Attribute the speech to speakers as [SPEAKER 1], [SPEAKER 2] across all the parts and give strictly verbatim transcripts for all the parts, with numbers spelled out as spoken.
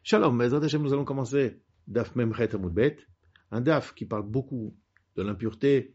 [SPEAKER 1] Shalom, Bezrat Hashem, nous allons commencer Daf Memchet Amud Bet, un Daf qui parle beaucoup de l'impureté,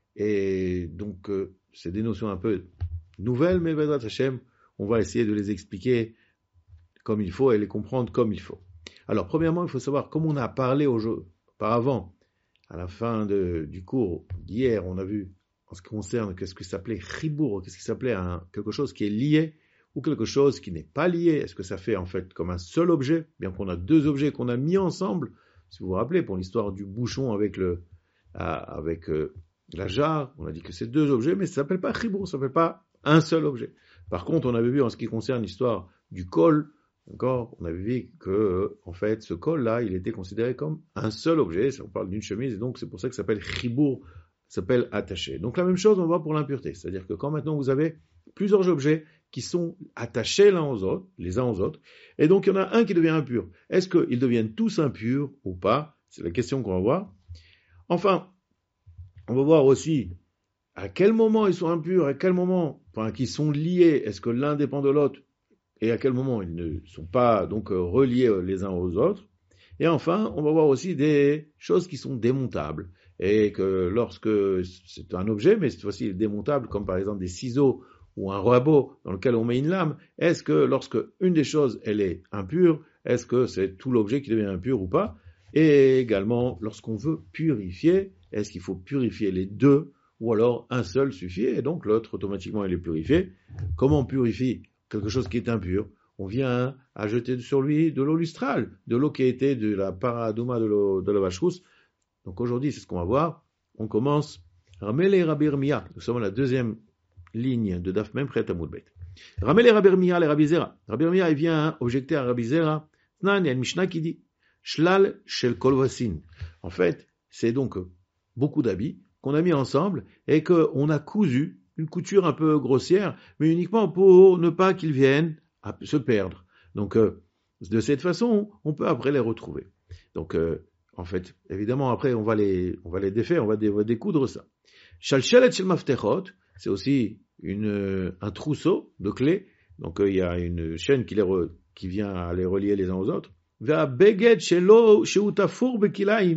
[SPEAKER 1] et donc euh, c'est des notions un peu nouvelles, mais Bezrat Hashem, on va essayer de les expliquer comme il faut et les comprendre comme il faut. Alors, premièrement, il faut savoir, comme on a parlé auparavant, à la fin de, du cours d'hier, on a vu, en ce qui concerne, qu'est-ce qui s'appelait Chibour, qu'est-ce qui s'appelait un, quelque chose qui est lié, ou quelque chose qui n'est pas lié. Est-ce que ça fait en fait comme un seul objet, bien qu'on a deux objets qu'on a mis ensemble, si vous vous rappelez, pour l'histoire du bouchon avec le, euh, avec euh, la jarre, on a dit que c'est deux objets, mais ça s'appelle pas Chibour, ça s'appelle pas un seul objet. Par contre, on avait vu en ce qui concerne l'histoire du col, d'accord, on avait vu que, euh, en fait, ce col-là, il était considéré comme un seul objet, on parle d'une chemise, et donc c'est pour ça que ça s'appelle Chibour, ça s'appelle attaché. Donc la même chose, on va pour l'impureté, c'est-à-dire que quand maintenant vous avez plusieurs objets qui sont attachés l'un aux autres, les uns aux autres, et donc il y en a un qui devient impur. Est-ce qu'ils deviennent tous impurs ou pas? C'est la question qu'on va voir. Enfin, on va voir aussi à quel moment ils sont impurs, à quel moment, enfin, qu'ils sont liés, est-ce que l'un dépend de l'autre, et à quel moment ils ne sont pas donc reliés les uns aux autres. Et enfin, on va voir aussi des choses qui sont démontables, et que lorsque c'est un objet, mais cette fois-ci il est démontable, comme par exemple des ciseaux, ou un rabot dans lequel on met une lame, est-ce que lorsque une des choses elle est impure, est-ce que c'est tout l'objet qui devient impur ou pas? Et également, lorsqu'on veut purifier, est-ce qu'il faut purifier les deux, ou alors un seul suffit, et donc l'autre automatiquement il est purifié? Comment on purifie quelque chose qui est impur? On vient à jeter sur lui de l'eau lustrale, de l'eau qui a été de la paradouma de, l'eau, de la vache rousse. Donc aujourd'hui, c'est ce qu'on va voir. On commence Ramele Rabbi Irmia. Nous sommes à la deuxième ligne de Daf Memchet Amud Bet. Ramele Rabbi Irmia le Rabbi Zera. Rabbi Irmia, il vient objecter à Rabbi Zera. Non, il y a une Mishnah qui dit Shlal shel kolvasin. En fait, c'est donc beaucoup d'habits qu'on a mis ensemble et qu'on a cousu une couture un peu grossière, mais uniquement pour ne pas qu'ils viennent à se perdre. Donc, euh, de cette façon, on peut après les retrouver. Donc, euh, en fait, évidemment, après, on va les, on va les défaire, on va, dé, on va découdre ça. Shalshelet shel maftechot, c'est aussi une, un trousseau de clés. Donc, euh, il y a une chaîne qui, les re, qui vient les relier les uns aux autres. Ve'a beged shelo sheutafur bekilaim,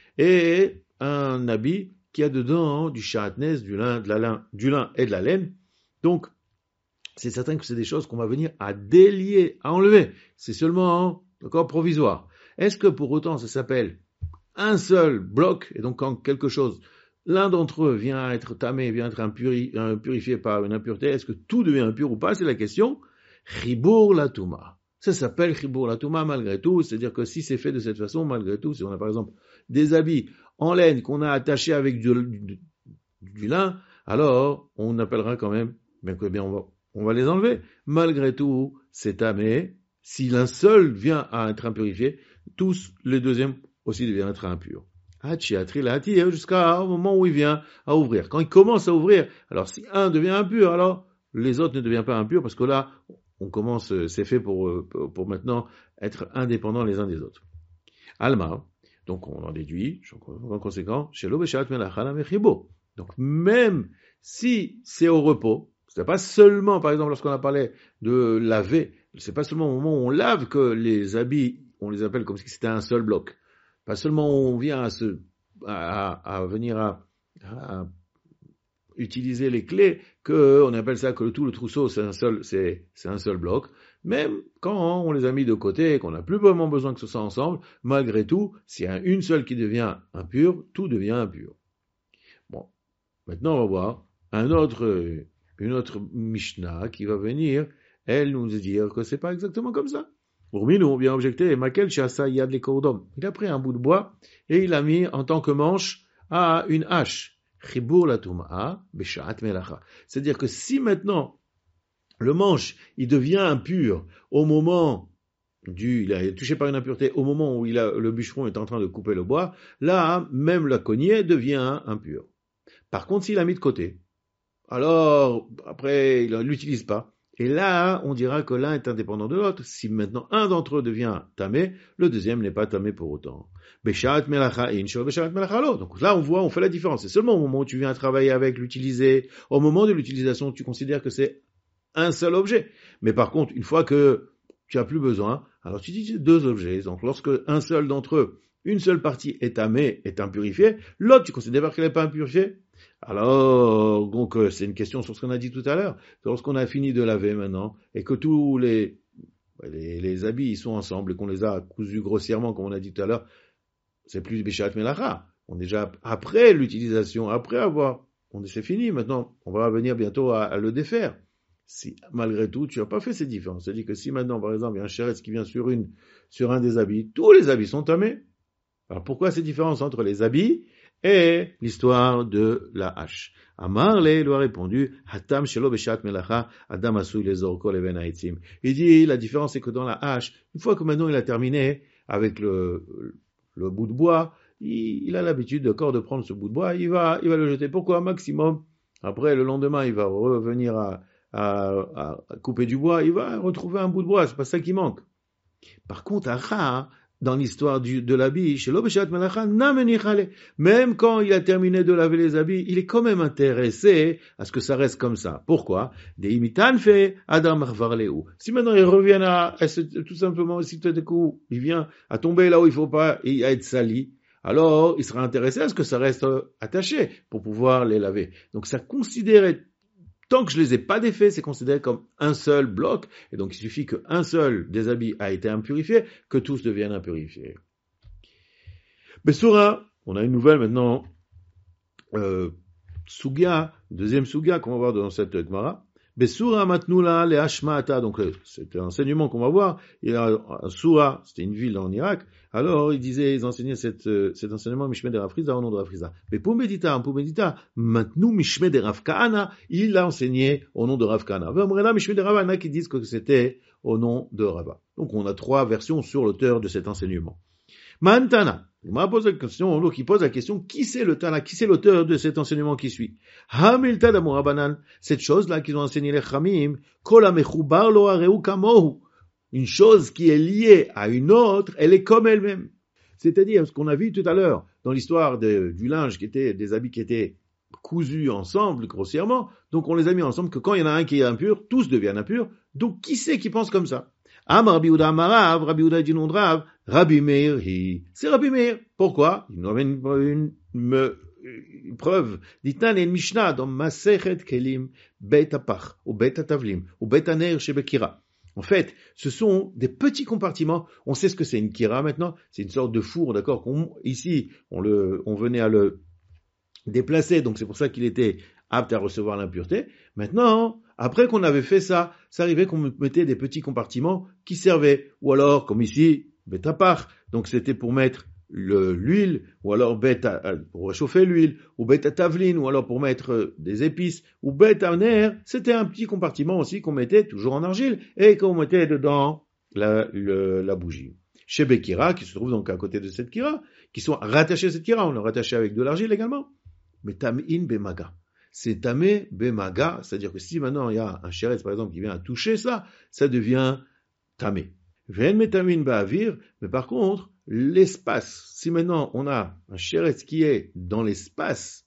[SPEAKER 1] et un habit qui a dedans du shatnez, du lin, de la lin, du lin et de la laine. Donc, c'est certain que c'est des choses qu'on va venir à délier, à enlever. C'est seulement encore provisoire. Est-ce que pour autant ça s'appelle un seul bloc, et donc quand quelque chose, l'un d'entre eux vient à être tamé, vient à être impuri, purifié par une impureté, est-ce que tout devient impur ou pas? C'est la question. Chibour la touma. Ça s'appelle Chibour la touma malgré tout, c'est-à-dire que si c'est fait de cette façon, malgré tout, si on a par exemple des habits en laine qu'on a attachés avec du, du, du lin, alors on appellera quand même, bien que bien on va, on va les enlever. Malgré tout, c'est tamé. Si l'un seul vient à être impurifié, tous les deuxièmes aussi deviennent être impurs. Jusqu'au moment où il vient à ouvrir. Quand il commence à ouvrir, alors si un devient impur, alors les autres ne deviennent pas impurs, parce que là, on commence, c'est fait pour, pour, pour maintenant être indépendants les uns des autres. Alma, donc on en déduit, en conséquent, Shelo Beshat Melachana Mechibo. Donc même si c'est au repos, c'est pas seulement, par exemple, lorsqu'on a parlé de laver, c'est pas seulement au moment où on lave que les habits, on les appelle comme si c'était un seul bloc. Pas seulement on vient à se, à, à venir à, à utiliser les clés, que on appelle ça que le tout le trousseau c'est un seul, c'est, c'est un seul bloc. Même quand on les a mis de côté et qu'on n'a plus vraiment besoin que ce soit ensemble, malgré tout, s'il y a une seule qui devient impure, tout devient impur. Bon. Maintenant, on va voir un autre, une autre Mishnah qui va venir, elle nous dire que c'est pas exactement comme ça. Pour nous, on vient objecter, Makel Chassa Yad les Kordom. Il a pris un bout de bois et il a mis en tant que manche à une hache. Chibour la Tum'a, Beshat Melacha. C'est-à-dire que si maintenant le manche, il devient impur au moment du, il a été touché par une impureté, au moment où il a, le bûcheron est en train de couper le bois, là, même la cognée devient impure. Par contre, s'il l'a mis de côté, alors, après, il ne l'utilise pas. Et là, on dira que l'un est indépendant de l'autre. Si maintenant un d'entre eux devient tamé, le deuxième n'est pas tamé pour autant. Beshat melacha insho, beshat melacha lo. Donc là, on voit, on fait la différence. C'est seulement au moment où tu viens travailler avec, l'utiliser, au moment de l'utilisation, tu considères que c'est un seul objet. Mais par contre, une fois que tu n'as plus besoin, Alors tu dis deux objets, donc lorsque un seul d'entre eux, une seule partie est tamée, est impurifiée, l'autre tu considères qu'elle n'est pas impurifiée? Alors, donc c'est une question sur ce qu'on a dit tout à l'heure. Lorsqu'on a fini de laver maintenant, et que tous les, les, les habits ils sont ensemble, et qu'on les a cousus grossièrement, comme on a dit tout à l'heure, c'est plus Bishat Melacha. On est déjà après l'utilisation, après avoir, on c'est fini, maintenant, on va venir bientôt à, à le défaire. Si, malgré tout, tu n'as pas fait ces différences. C'est-à-dire que si maintenant, par exemple, il y a un chéretz qui vient sur une, sur un des habits, tous les habits sont tamés. Alors pourquoi ces différences entre les habits et l'histoire de la hache? Amar le lui a répondu, Hatam shelo beshat melacha, Adam asui les orko leven haitzim. Il dit, la différence c'est que dans la hache, une fois que maintenant il a terminé avec le, le bout de bois, il, il a l'habitude d'accord de prendre ce bout de bois, il va, il va le jeter. Pourquoi? Maximum. Après, le lendemain, il va revenir à, à, à couper du bois, il va retrouver un bout de bois, c'est pas ça qui manque. Par contre, à dans l'histoire du, de l'habit, même quand il a terminé de laver les habits, il est quand même intéressé à ce que ça reste comme ça. Pourquoi? Si maintenant il revient à, à ce, tout simplement, si tout à coup il vient à tomber là où il faut pas et à être sali, alors il sera intéressé à ce que ça reste attaché pour pouvoir les laver. Donc ça considérait, tant que je les ai pas défaits, c'est considéré comme un seul bloc, et donc il suffit qu'un seul des habits a été impurifié, que tous deviennent impurifiés. Besura, on a une nouvelle maintenant, euh, Sugia, deuxième Sugia qu'on va voir dans cette Gemara. Besura matnula le hashmata, donc c'est un enseignement qu'on va voir. Il y a un Soura, c'était une ville en Irak. Alors, ils disaient, ils enseignaient cette, cet enseignement Mishmeh de Rav Friza au nom de Rav Friza. Mais pour Medita, pour Medita, maintenant Mishmeh de Rav Kahana, il l'a enseigné au nom de Rav Kahana. Vemrela Mishmeh de Rav Kahana qui disent que c'était au nom de Rava. Donc, on a trois versions sur l'auteur de cet enseignement. Mantana. Il m'a posé la question, donc il pose la question, qui c'est le Tana, qui c'est l'auteur de cet enseignement qui suit? Hamilta d'Amorabanan, cette chose-là qu'ils ont enseigné les Chamim, Kola mechubar lo areu kamohu. Une chose qui est liée à une autre, elle est comme elle-même. C'est-à-dire, ce qu'on a vu tout à l'heure, dans l'histoire de, du linge qui était, des habits qui étaient cousus ensemble, grossièrement, donc on les a mis ensemble, que quand il y en a un qui est impur, tous deviennent impurs, donc qui c'est qui pense comme ça? Amar Rabbi Yehuda Amarav, Rabbi Yehuda dit non de Rav, Rabbi Meir, hi. C'est Rabbi Meir. Pourquoi? Il nous amène une, une, une preuve. Dit-on une Mishnah dans Masechet Kelim, Bet Apach, ou Bet Atavlim, ou Bet Aner chez Kira. En fait, ce sont des petits compartiments. On sait ce que c'est une kira maintenant. C'est une sorte de four, d'accord? Qu'on, ici, on le, on venait à le déplacer, donc c'est pour ça qu'il était apte à recevoir l'impureté. Maintenant, après qu'on avait fait ça, ça arrivait qu'on mettait des petits compartiments qui servaient, ou alors, comme ici, betapar, donc c'était pour mettre le, l'huile, ou alors beta, pour réchauffer l'huile, ou beta tavline, ou alors pour mettre des épices, ou beta ner, c'était un petit compartiment aussi qu'on mettait toujours en argile, et qu'on mettait dedans la, le, la bougie. Chez Bekira, qui se trouve donc à côté de cette kira, qui sont rattachés à cette kira, on le rattachait avec de l'argile également. Mais tam'in bemaga. C'est tamé bemaga, c'est-à-dire que si maintenant il y a un chéretz par exemple qui vient à toucher ça, ça devient tamé. Ven metamin ba'avir, mais par contre, l'espace, si maintenant on a un chéretz qui est dans l'espace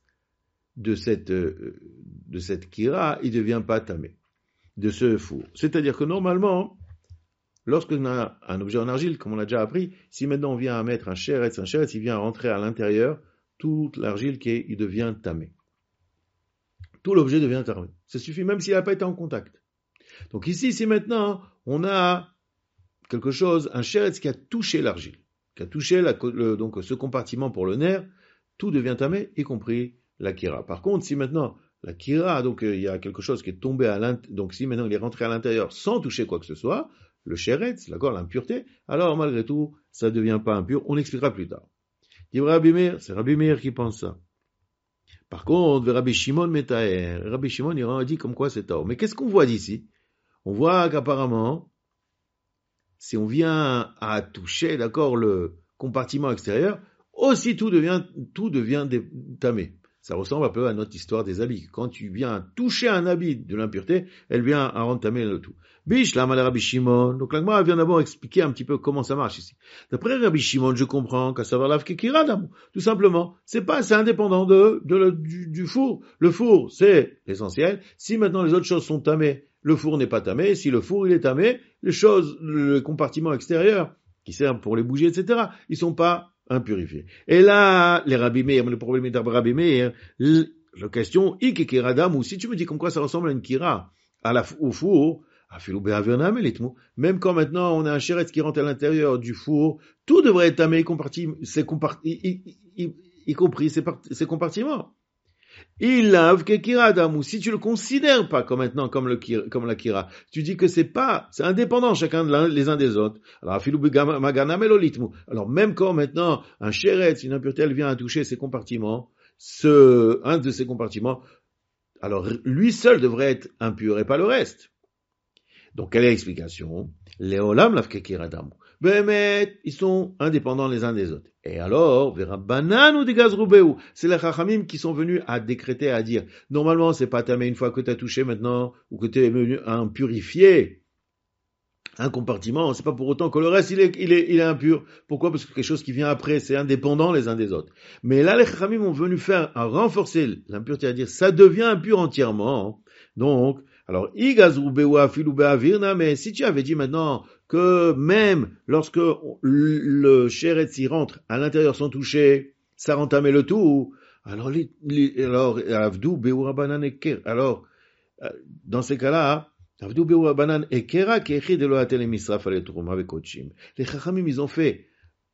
[SPEAKER 1] de cette, euh, de cette kira, il devient pas tamé, de ce four. C'est-à-dire que normalement, lorsqu'on a un objet en argile, comme on l'a déjà appris, si maintenant on vient à mettre un chéretz, un chéretz, il vient à rentrer à l'intérieur, toute l'argile qui est, il devient tamé. Tout l'objet devient tamé. Ça suffit même s'il n'a pas été en contact. Donc ici, si maintenant on a quelque chose, un chéretz qui a touché l'argile, qui a touché la, le, donc ce compartiment pour le nerf, tout devient tamé, y compris la kira. Par contre, si maintenant la kira, donc il y a quelque chose qui est tombé à l'intérieur, donc si maintenant il est rentré à l'intérieur sans toucher quoi que ce soit, le chéretz, d'accord, l'impureté, alors malgré tout, ça ne devient pas impur. On expliquera plus tard. Rabbi Meir, c'est Rabbi Meir qui pense ça. Par contre, Rabbi Shimon Metaher, Rabbi Shimon il dit comme quoi c'est tao. Mais qu'est-ce qu'on voit d'ici? On voit qu'apparemment, si on vient à toucher, d'accord, le compartiment extérieur, aussi tout devient, tout devient tamé. Ça ressemble un peu à notre histoire des habits. Quand tu viens toucher un habit de l'impureté, elle vient à rendre tamé le tout. Bish, la Rabbi Shimon. Donc, l'Agma vient d'abord expliquer un petit peu comment ça marche ici. D'après Rabbi Shimon, je comprends qu'à savoir la kekira d'amou. Tout simplement. C'est pas, c'est indépendant de, de, du, du four. Le four, c'est l'essentiel. Si maintenant les autres choses sont tamées, le four n'est pas tamé. Si le four il est tamé, les choses, le compartiment extérieur, qui servent pour les bougies, et cetera, ils sont pas impurifiés. Et là, les Rabbi Meir, le problème est de Rabbi Meir, la question, ou si tu me dis comme quoi ça ressemble à une kira, à la, au four, même quand maintenant on a un chéretz qui rentre à l'intérieur du four, tout devrait être tamé, c'est comparti, y, y, y compris ses, ses compartiments. Il lave que kira adam, ou si tu le considères pas comme maintenant comme le comme la kira, tu dis que c'est pas, c'est indépendant chacun de l'un, les uns des autres. Alors alors même quand maintenant un chéretz, une impureté, elle vient à toucher ses compartiments, ce un de ces compartiments, alors lui seul devrait être impur et pas le reste. Donc quelle est l'explication? Les olam lave que kira adam. Behemet, ils sont indépendants les uns des autres. Et alors, verra banan ou des gaz roubéou. C'est les chachamim qui sont venus à décréter, à dire, normalement, c'est pas tamé une fois que tu as touché maintenant, ou que tu es venu à purifier un compartiment, c'est pas pour autant que le reste, il est, il est, il est impur. Pourquoi? Parce que quelque chose qui vient après, c'est indépendant les uns des autres. Mais là, les chachamim ont venu faire, à renforcer l'impureté, à dire, ça devient impur entièrement. Donc, alors, igaz roubéou afilou be'avirna, mais si tu avais dit maintenant, que même lorsque le chéretz y rentre à l'intérieur sans toucher, ça rentamait le tout, alors, alors, alors, dans ces cas-là, les chachamim, ils ont fait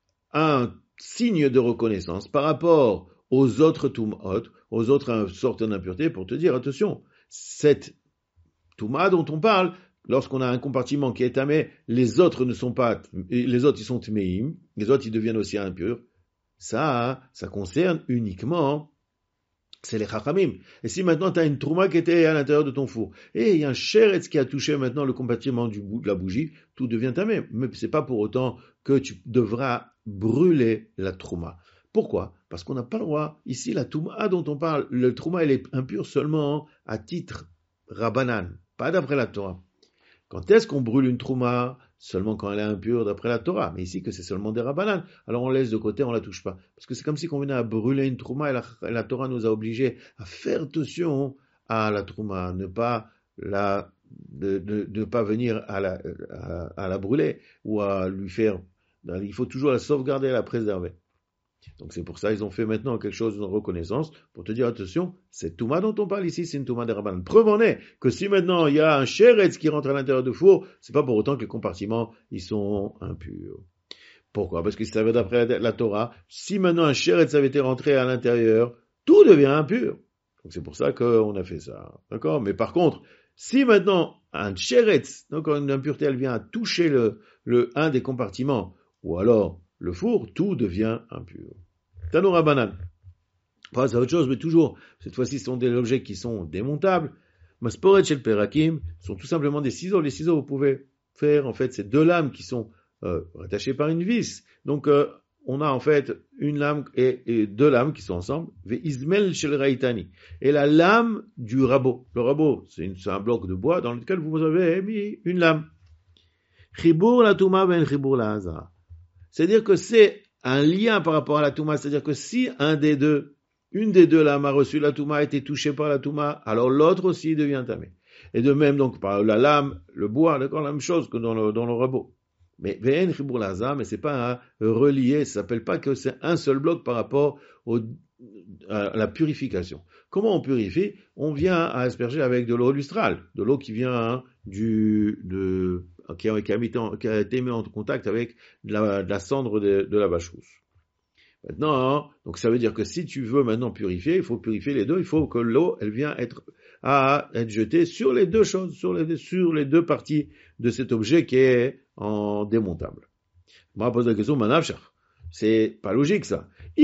[SPEAKER 1] un signe de reconnaissance par rapport aux autres tum'ot, aux autres sortes d'impuretés, pour te dire, attention, cette tum'a dont on parle, lorsqu'on a un compartiment qui est tamé, les autres ne sont pas, les autres ils sont tmeim, les autres ils deviennent aussi impurs. Ça, ça concerne uniquement, c'est les chachamim. Et si maintenant tu as une trouma qui était à l'intérieur de ton four, et il y a un sheretz qui a touché maintenant le compartiment du bout de la bougie, tout devient tamé. Mais c'est pas pour autant que tu devras brûler la trouma. Pourquoi? Parce qu'on n'a pas le droit. Ici, la trouma dont on parle, le trouma elle est impure seulement à titre rabbanan, pas d'après la Torah. Quand est-ce qu'on brûle une trouma? Seulement quand elle est impure d'après la Torah. Mais ici que c'est seulement des rabbanan. Alors on laisse de côté, on la touche pas. Parce que c'est comme si on venait à brûler une trouma et la, la Torah nous a obligés à faire attention à la trouma, ne pas la, de, de, de pas venir à la, à, à la brûler ou à lui faire, il faut toujours la sauvegarder et la préserver. Donc c'est pour ça qu'ils ont fait maintenant quelque chose de reconnaissance pour te dire attention, cette touma dont on parle ici, c'est une touma des rabbanan. Preuve en est que si maintenant il y a un sheretz qui rentre à l'intérieur du four, c'est pas pour autant que les compartiments ils sont impurs. Pourquoi? Parce que si ça veut d'après la Torah, si maintenant un sheretz avait été rentré à l'intérieur, tout devient impur. Donc c'est pour ça qu'on a fait ça. D'accord? Mais par contre, si maintenant un sheretz, donc une impureté, elle vient à toucher le, le un des compartiments, ou alors le four, tout devient impur. Tano Rabbanan. Enfin, c'est autre chose, mais toujours, cette fois-ci, ce sont des objets qui sont démontables. Masporet shel perakim sont tout simplement des ciseaux. Les ciseaux, vous pouvez faire, en fait, ces deux lames qui sont euh, rattachées par une vis. Donc, euh, on a en fait une lame et, et deux lames qui sont ensemble. Ve'izmel shel raitani. Et la lame du rabot. Le rabot, c'est, une, c'est un bloc de bois dans lequel vous avez mis une lame. Chibur la touma ben chibur la hazara. C'est-à-dire que c'est un lien par rapport à la touma, c'est-à-dire que si un des deux, une des deux lames a reçu la touma, a été touchée par la touma, alors l'autre aussi devient tamé. Et de même, donc, par la lame, le bois, d'accord, la même chose que dans le, dans le rabot. Mais, ve'en chibur laza, mais c'est pas un relié, ça s'appelle pas que c'est un seul bloc par rapport au, à la purification. Comment on purifie? On vient à asperger avec de l'eau lustrale, de l'eau qui vient du, de, Qui a, qui, a mis en, qui a été mis en contact avec de la, de la cendre de, de la vache rousse. Maintenant, hein, donc ça veut dire que si tu veux maintenant purifier, il faut purifier les deux, il faut que l'eau, elle vient être, à être jetée sur les deux choses, sur les, sur les deux parties de cet objet qui est en démontable. Moi, pose la question, manavchar. C'est pas logique, ça.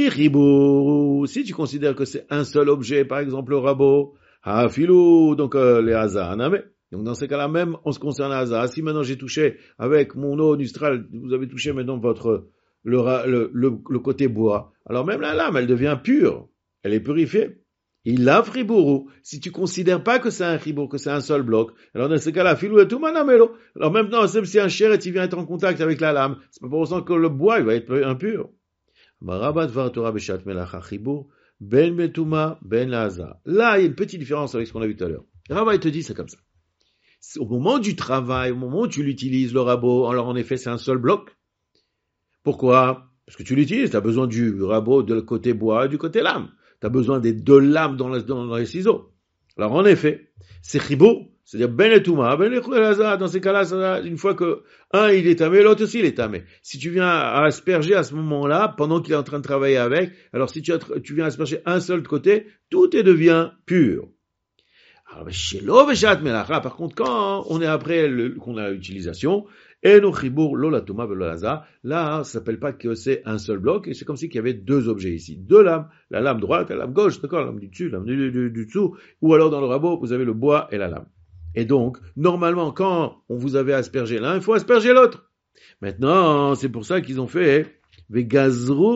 [SPEAKER 1] Iribou, si tu considères que c'est un seul objet, par exemple le rabot, hafilou, donc euh, les hazaname. Donc dans ces cas-là, même en ce qui concerne la Hazara, si maintenant j'ai touché avec mon eau lustrale, vous avez touché maintenant votre le, le, le, le côté bois, alors même la lame, elle devient pure, elle est purifiée. Il lave ribourou. Si tu considères pas que c'est un ribour, que c'est un seul bloc, alors dans ces cas-là, filou et tout manamelo. Alors maintenant, même si un chéret, il vient être en contact avec la lame, c'est pas pour autant que le bois, il va être impur. Marabat var Torah beshat melacha ribour, ben betuma, ben la Hazara. Là, il y a une petite différence avec ce qu'on a vu tout à l'heure. Rabat, il te dit, c'est comme ça. au moment du travail, au moment où tu l'utilises, le rabot, alors en effet, c'est un seul bloc. Pourquoi? Parce que tu l'utilises, tu as besoin du rabot de côté bois et du côté lame. Tu as besoin des deux lames dans, la, dans, dans les ciseaux. Alors en effet, c'est chibo, c'est-à-dire ben et touma, ben et khulaza, dans ces cas-là, ça, une fois que un il est tamé, l'autre aussi il est tamé. Si tu viens à asperger à ce moment-là, pendant qu'il est en train de travailler avec, alors si tu, as, tu viens asperger un seul côté, tout est devient pur. Alors, chez l'oveshat melacha, par contre, quand on est après le, qu'on a l'utilisation, et no chibour lo la touma velo laza, là, ça s'appelle pas que c'est un seul bloc, et c'est comme si qu'il y avait deux objets ici, deux lames, la lame droite et la lame gauche, d'accord, la lame du dessus, la lame du, du, du dessous, ou alors dans le rabot, vous avez le bois et la lame. Et donc, normalement, quand on vous avait aspergé l'un, il faut asperger l'autre. Maintenant, c'est pour ça qu'ils ont fait c'est pour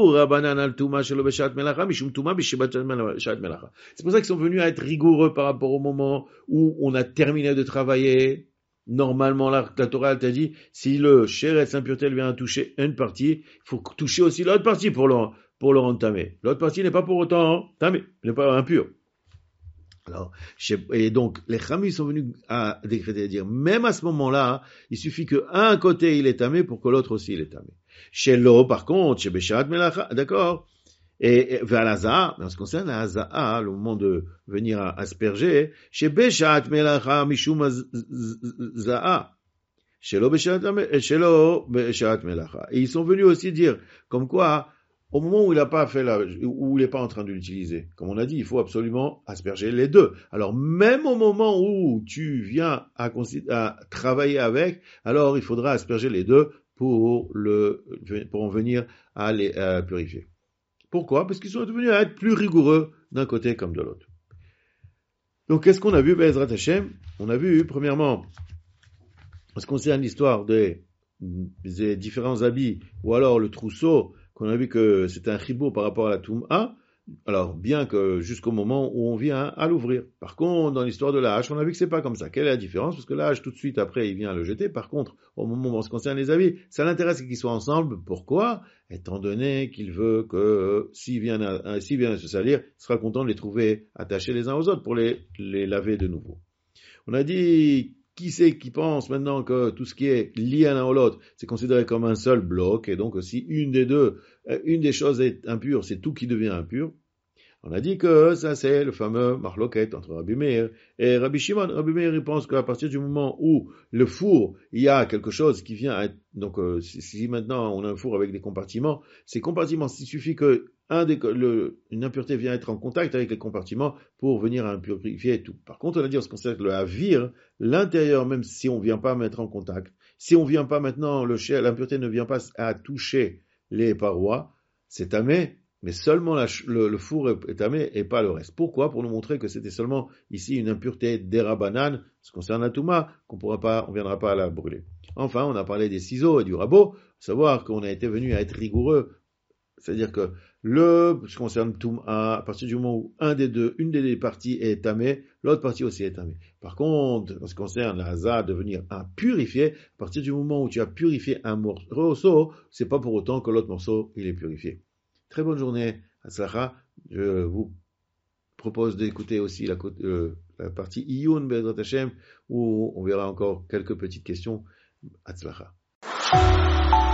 [SPEAKER 1] ça qu'ils sont venus à être rigoureux par rapport au moment où on a terminé de travailler. Normalement, la, la Torah t'a dit, si le shéretz impureté vient toucher une partie, il faut toucher aussi l'autre partie pour le, pour le rendre tamé. L'autre partie n'est pas pour autant tamé, n'est pas impur. Alors, et donc, les Chamis sont venus à décréter, à dire, même à ce moment-là, il suffit qu'un côté il est tamé pour que l'autre aussi il est tamé. Chez l'eau, par contre, chez Beshat Melacha, d'accord? Et, et vers l'Aza, en ce qui concerne l'Aza, le moment de venir asperger, chez Beshat Melacha, Mishum Za'a. Chez l'eau, Beshat Melacha. Et ils sont venus aussi dire, comme quoi, au moment où il n'a pas fait la, où il n'est pas en train de l'utiliser, comme on a dit, il faut absolument asperger les deux. Alors, même au moment où tu viens à, à travailler avec, alors il faudra asperger les deux pour le, pour en venir à les à purifier. Pourquoi? Parce qu'ils sont devenus à être plus rigoureux d'un côté comme de l'autre. Donc, qu'est-ce qu'on a vu, Be'ezrat Hashem? On a vu, premièrement, en ce qui concerne l'histoire des, des différents habits, ou alors le trousseau, qu'on a vu que c'était un chibou par rapport à la Toum'a, alors bien que jusqu'au moment où on vient à l'ouvrir. Par contre, dans l'histoire de la hache, on a vu que c'est pas comme ça. Quelle est la différence? Parce que la hache, tout de suite après, il vient à le jeter. Par contre, au moment où on se concerne les habits, ça l'intéresse qu'ils soient ensemble. Pourquoi? Étant donné qu'il veut que s'il vient à, s'il vient à se salir, il sera content de les trouver attachés les uns aux autres pour les, les laver de nouveau. On a dit, qui c'est qui pense maintenant que tout ce qui est lié à l'un ou l'autre, c'est considéré comme un seul bloc, et donc si une des deux, une des choses est impure, c'est tout qui devient impur. On a dit que ça c'est le fameux marloquet entre Rabbi Meir et Rabbi Shimon. Rabbi Meir il pense qu'à partir du moment où le four, il y a quelque chose qui vient à être, donc euh, si, si maintenant on a un four avec des compartiments, ces compartiments, il suffit que un des, le, une impureté vient être en contact avec les compartiments pour venir à impurifier tout. Par contre, on a dit en ce qui concerne le avir, l'intérieur, même si on vient pas mettre en contact, si on vient pas maintenant, le l'impureté ne vient pas à toucher les parois, c'est tamé, mais seulement la, le, le four est tamé et pas le reste. Pourquoi? Pour nous montrer que c'était seulement ici une impureté d'Erabanan, ce qui concerne la Touma, qu'on pourra pas, on viendra pas à la brûler. Enfin, on a parlé des ciseaux et du rabot, savoir qu'on a été venu à être rigoureux, c'est-à-dire que le, ce qui concerne Touma, à partir du moment où un des deux, une des deux parties est tamée, l'autre partie aussi est tamée. Par contre, en ce qui concerne la Haza, devenir un purifié, à partir du moment où tu as purifié un morceau, c'est pas pour autant que l'autre morceau, il est purifié. Très bonne journée, Hatzlacha. Je vous propose d'écouter aussi la, euh, la partie Iyun Be'ezrat Hashem, où on verra encore quelques petites questions. Hatzlacha.